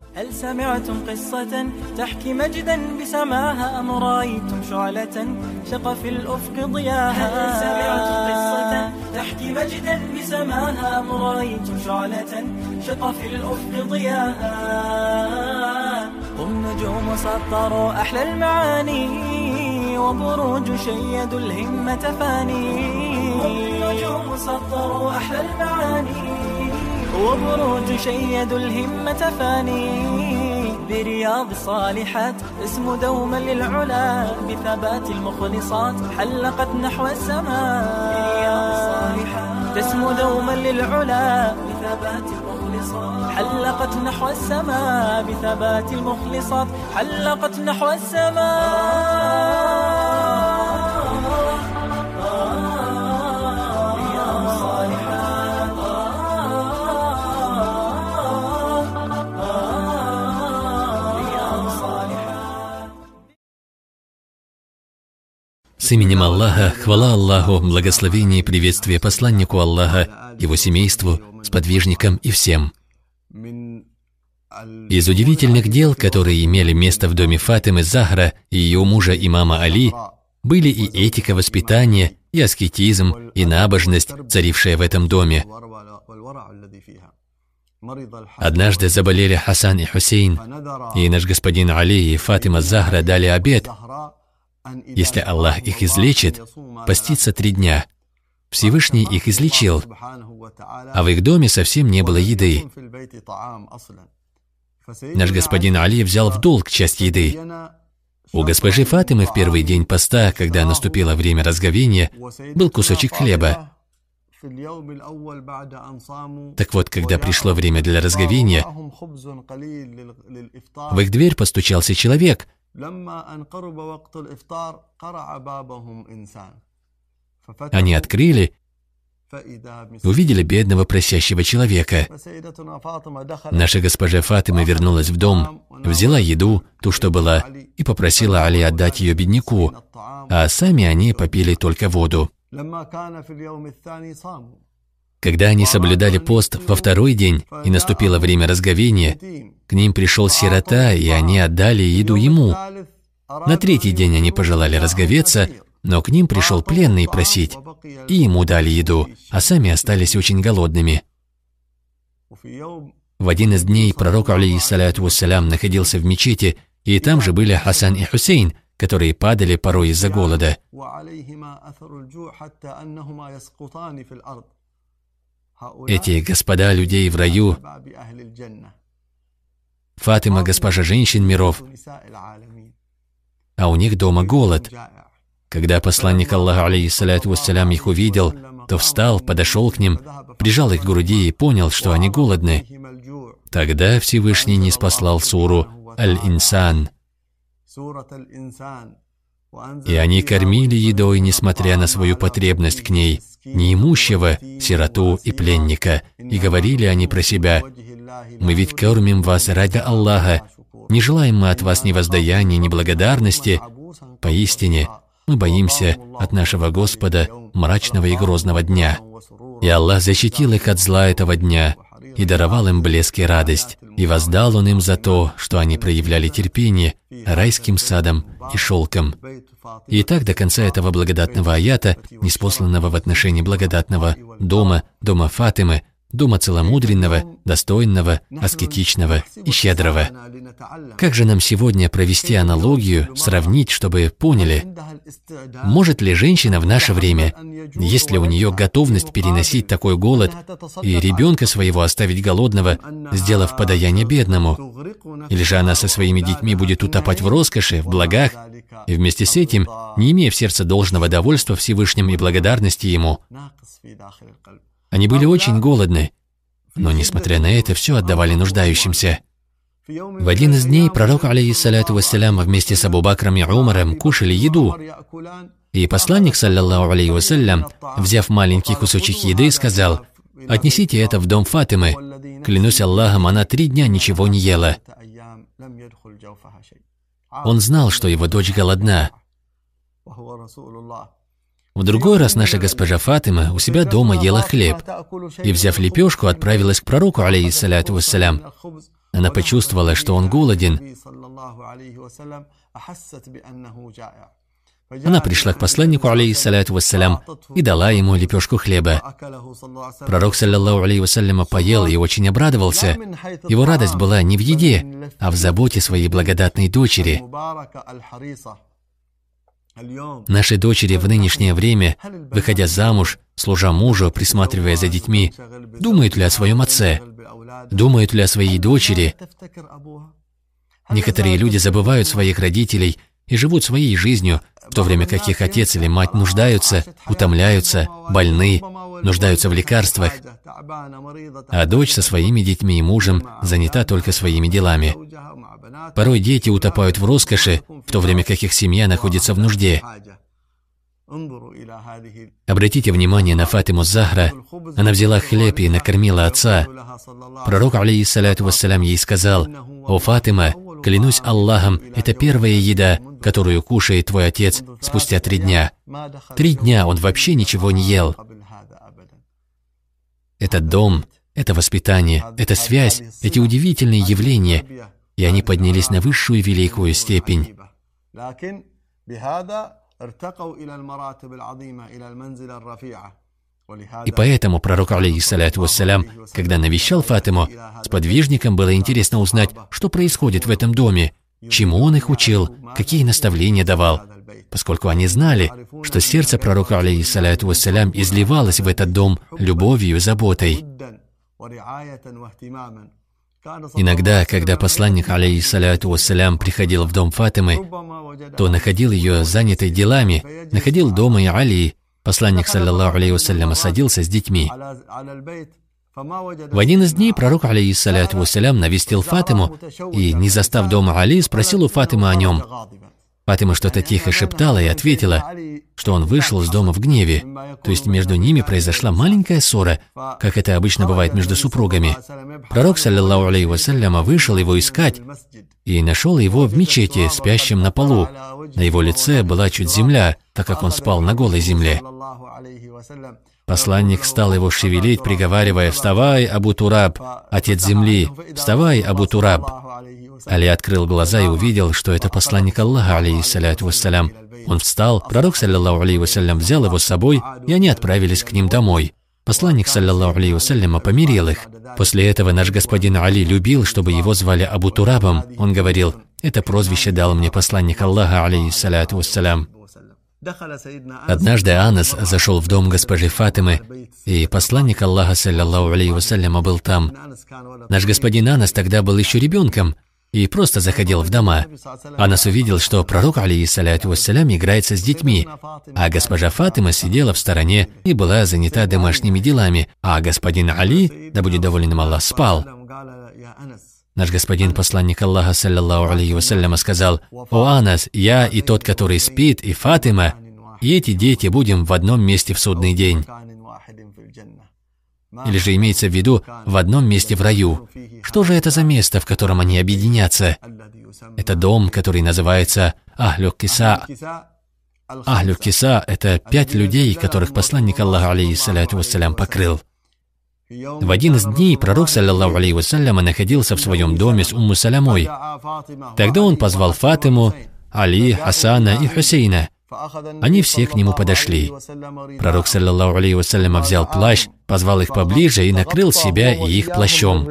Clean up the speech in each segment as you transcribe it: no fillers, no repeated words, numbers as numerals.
هل سمعتم قصة تحكي مجدا بسماها أم رأيتم شعلة شق في الأفق ضياها؟ هل سمعتم قصة تحكي مجدا بسماها أم رأيتم شعلة شق في الأفق ضياها؟ هم نجوم سطروا أحلى المعاني وبروج شيدوا الهمة فاني. هم نجوم سطروا أحلى المعاني وبروج شيدوا الهمة فاني. برياض الصالحات اسم دوما للعلا بثبات المخلصات حلقت نحو السماء. برياض الصالحات اسم دوما للعلا بثبات المخلصات حلقت نحو السماء. بثبات المخلصات حلقت نحو السماء. С именем Аллаха, хвала Аллаху, благословение и приветствие посланнику Аллаха, его семейству, сподвижникам и всем. Из удивительных дел, которые имели место в доме Фатимы Захра и ее мужа имама Али, были и этика воспитания, и аскетизм, и набожность, царившая в этом доме. Однажды заболели Хасан и Хусейн, и наш господин Али и Фатима Захра дали обет: если Аллах их излечит, поститься 3 дня. Всевышний их излечил, а в их доме совсем не было еды. Наш господин Али взял в долг часть еды. У госпожи Фатимы в первый день поста, когда наступило время разговения, был кусочек хлеба. Так вот, когда пришло время для разговения, в их дверь постучался человек. Они открыли, увидели бедного просящего человека. Наша госпожа Фатима вернулась в дом, взяла еду, ту, что была, и попросила Али отдать ее бедняку, а сами они попили только воду. Когда они соблюдали пост во 2-й день, и наступило время разговения, к ним пришел сирота, и они отдали еду ему. На 3-й день они пожелали разговеться, но к ним пришел пленный просить, и ему дали еду, а сами остались очень голодными. В один из дней пророк, алейхиссаляту вассалям, находился в мечети, и там же были Хасан и Хусейн, которые падали порой из-за голода. Эти господа людей в раю. Фатима, госпожа женщин миров, а у них дома голод. Когда посланник Аллаха, алейхиссаляту вассалям, их увидел, то встал, подошел к ним, прижал их к груди и понял, что они голодны. Тогда Всевышний ниспослал суру Аль-Инсан. И они кормили едой, несмотря на свою потребность к ней, неимущего, сироту и пленника. И говорили они про себя: «Мы ведь кормим вас ради Аллаха, не желаем мы от вас ни воздаяния, ни благодарности. Поистине, мы боимся от нашего Господа мрачного и грозного дня». И Аллах защитил их от зла этого дня и даровал им блеск и радость. И воздал Он им за то, что они проявляли терпение райским садом и шелком. И так до конца этого благодатного аята, ниспосланного в отношении благодатного дома, дома Фатимы, дома целомудренного, достойного, аскетичного и щедрого. Как же нам сегодня провести аналогию, сравнить, чтобы поняли, может ли женщина в наше время, есть ли у нее готовность переносить такой голод и ребенка своего оставить голодного, сделав подаяние бедному? Или же она со своими детьми будет утопать в роскоши, в благах, и вместе с этим, не имея в сердце должного довольства Всевышним и благодарности Ему? Они были очень голодны, но, несмотря на это, все отдавали нуждающимся. В один из дней пророк, алейхиссаляту вассалям, вместе с Абу Бакром и Умаром кушали еду, и посланник, саллаллаху алейхи вассалям, взяв маленький кусочек еды, сказал: «Отнесите это в дом Фатимы. Клянусь Аллахом, она 3 дня ничего не ела». Он знал, что его дочь голодна. В другой раз наша госпожа Фатима у себя дома ела хлеб и, взяв лепешку, отправилась к пророку, алейхиссаляту вассалям. Она почувствовала, что он голоден. Она пришла к посланнику, алейхиссаляту вассалям, и дала ему лепешку хлеба. Пророк, саллаллаху алейхи вассаляма, поел и очень обрадовался. Его радость была не в еде, а в заботе своей благодатной дочери. Наши дочери в нынешнее время, выходя замуж, служа мужу, присматривая за детьми, думают ли о своем отце? Думают ли о своей дочери? Некоторые люди забывают своих родителей и живут своей жизнью, в то время как их отец или мать нуждаются, утомляются, больны, нуждаются в лекарствах, а дочь со своими детьми и мужем занята только своими делами. Порой дети утопают в роскоши, в то время как их семья находится в нужде. Обратите внимание на Фатиму Захра. Она взяла хлеб и накормила отца. Пророк, алейхиссаляту вассалям, ей сказал: «О Фатима, клянусь Аллахом, это первая еда, которую кушает твой отец спустя 3 дня. 3 дня он вообще ничего не ел». Это дом, это воспитание, это связь, эти удивительные явления, и они поднялись на высшую великую степень. И поэтому пророк, алейхиссаляту вассалям, когда навещал Фатиму, сподвижникам было интересно узнать, что происходит в этом доме, чему он их учил, какие наставления давал, поскольку они знали, что сердце пророка, алейхиссаляту вассалям, изливалось в этот дом любовью и заботой. Иногда, когда посланник, алейхиссаляту вассалям, приходил в дом Фатимы, то находил ее занятой делами, находил дома и Али. Посланник, саллаллаху алейхи вассалям, садился с детьми. В один из дней пророк, алейхиссаляту вассалям, навестил Фатиму и, не застав дома Али, спросил у Фатимы о нем. Фатима что-то тихо шептала и ответила, что он вышел из дома в гневе, то есть между ними произошла маленькая ссора, как это обычно бывает между супругами. Пророк, саллаллаху алейхи вассалям, вышел его искать и нашел его в мечети, спящим на полу. На его лице была чуть земля, так как он спал на голой земле. Посланник стал его шевелить, приговаривая: «Вставай, Абу Тураб, отец земли! Вставай, Абу Тураб!» Али открыл глаза и увидел, что это посланник Аллаха, алейхиссаляту вассалям. Он встал, пророк, саллаллаху алейхи вассалям, взял его с собой, и они отправились к ним домой. Посланник, саллаллаху алейхи вассалям, помирил их. После этого наш господин Али любил, чтобы его звали Абу Турабом. Он говорил: «Это прозвище дал мне посланник Аллаха, алейхиссаляту вассалям». Однажды Анас зашел в дом госпожи Фатимы, и посланник Аллаха, саллаллаху алейхи вассалям, был там. Наш господин Анас тогда был еще ребенком и просто заходил в дома. Анас увидел, что пророк, алейхиссаляту вассалям, играется с детьми, а госпожа Фатима сидела в стороне и была занята домашними делами, а господин Али, да будет доволен им Аллах, спал. Наш господин посланник Аллаха, саллаллаху алейхи вассалям, сказал: «О Анас, я и тот, который спит, и Фатима, и эти дети будем в одном месте в судный день». Или же имеется в виду в одном месте в раю. Что же это за место, в котором они объединятся? Это дом, который называется Ахлю Киса. Ахлю Киса – это 5 людей, которых посланник Аллаха, алейхиссаляту вассалям, покрыл. В один из дней пророк, саллаллаху алейхи вассалям, находился в своем доме с Умму Салямой. Тогда он позвал Фатиму, Али, Хасана и Хусейна. Они все к нему подошли. Пророк, саллаллаху алейхи вассалям, взял плащ, позвал их поближе и накрыл себя и их плащом.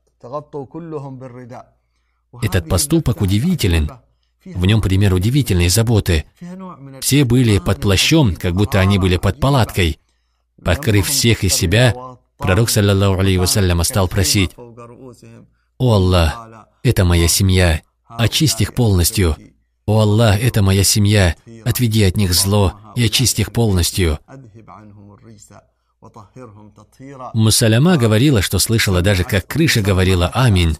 Этот поступок удивителен. В нем пример удивительной заботы. Все были под плащом, как будто они были под палаткой. Покрыв всех из себя, пророк, саллаллаху алейхи вассалям, стал просить: «О Аллах, это моя семья, очисть их полностью. О Аллах, это моя семья, отведи от них зло и очисть их полностью». Умму Саляма говорила, что слышала даже, как крыша говорила «Аминь».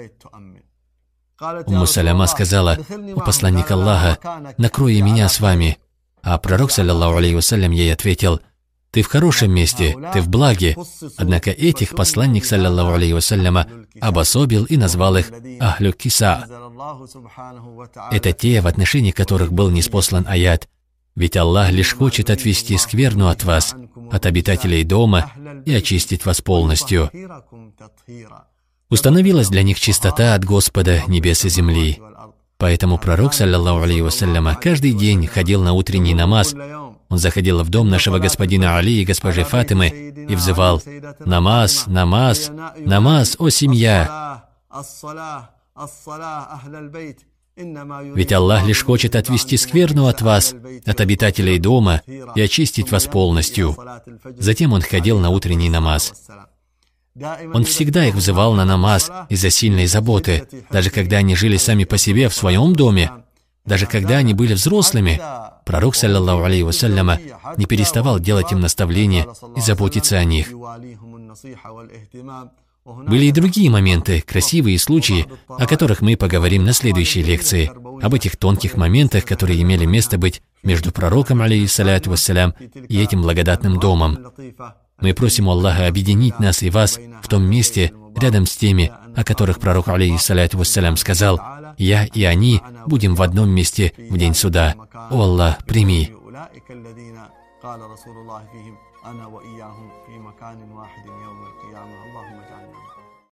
Умму Саляма сказала: «О посланник Аллаха, накрой меня с вами». А пророк, саллаллаху алейхи вассалям, ей ответил: «Ты в хорошем месте, ты в благе». Однако этих посланник, саллаллаху алейхи вассалям, обособил и назвал их Ахлю Киса. Это те, в отношении которых был ниспослан аят: «Ведь Аллах лишь хочет отвести скверну от вас, от обитателей дома, и очистить вас полностью». Установилась для них чистота от Господа небес и земли. Поэтому пророк, саллаллаху алейхи вассаляма, каждый день ходил на утренний намаз. Он заходил в дом нашего господина Али и госпожи Фатимы и взывал: «Намаз, намаз, намаз, о семья!» Ведь Аллах лишь хочет отвести скверну от вас, от обитателей дома, и очистить вас полностью. Затем он ходил на утренний намаз. Он всегда их взывал на намаз из-за сильной заботы, даже когда они жили сами по себе в своем доме, даже когда они были взрослыми. Пророк, саллаллаху алейхи вассаляма, не переставал делать им наставления и заботиться о них. Были и другие моменты, красивые случаи, о которых мы поговорим на следующей лекции, об этих тонких моментах, которые имели место быть между пророком, алейхиссаляту вассалям, и этим благодатным домом. Мы просим Аллаха объединить нас и вас в том месте, рядом с теми, о которых пророк, алейхиссаляту вассалям, сказал: «Я и они будем в одном месте в день суда». О Аллах, прими. قال رسول الله فيهم أنا وإياهم في مكان واحد يوم القيامة اللهم اجعلنا